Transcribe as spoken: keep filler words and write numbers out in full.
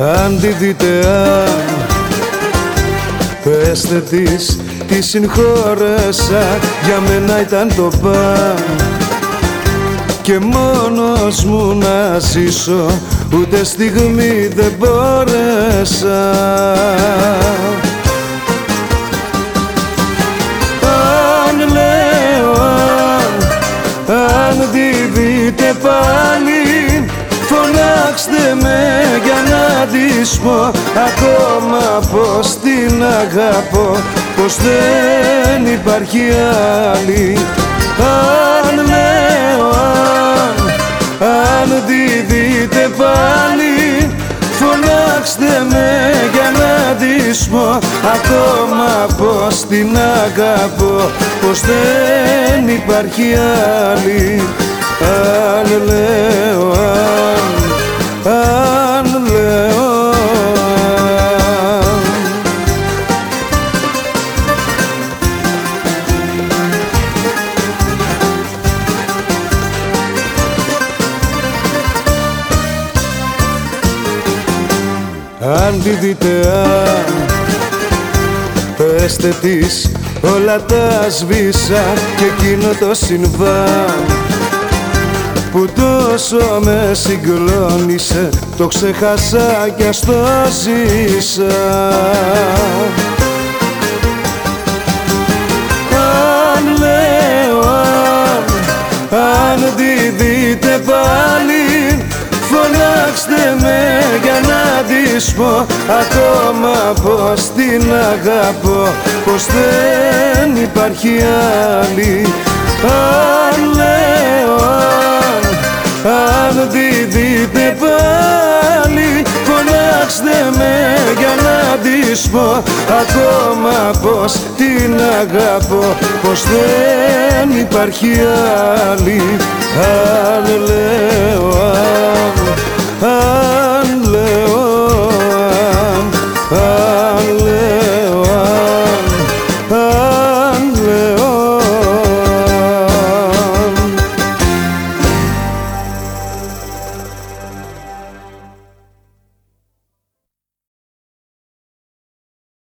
Αν τη δείτε, αν πέστε της, τη συγχώρεσα, για μένα ήταν το παν και μόνος μου να ζήσω, ούτε στιγμή δεν μπόρεσα. Αν λέω, αν, αν τη δείτε πάλι, φωνάξτε με για να της πω ακόμα πως την αγαπώ, πως δεν υπάρχει άλλη. Αν λέω, αν, αν τη δείτε πάλι, φωνάξτε με για να της πω ακόμα πως την αγαπώ, πως δεν υπάρχει άλλη. Αν λέω, αν, αν λέω, αν τη δείτε, αν πέστε της όλα τα σβήσα και εκείνο το συμβάν που τόσο με συγκλώνησε, το ξέχασα κι ας το ζήσα. Αν λέω, αν, αν τη δείτε πάλι, φωνάξτε με για να της πω ακόμα πως την αγαπώ, πως δεν υπάρχει άλλη. Αν λέω, αν, αν τη δείτε πάλι, φωνάξτε με για να της πω ακόμα πως την αγαπώ, πως δεν υπάρχει άλλη. Αν λέω, αν, αν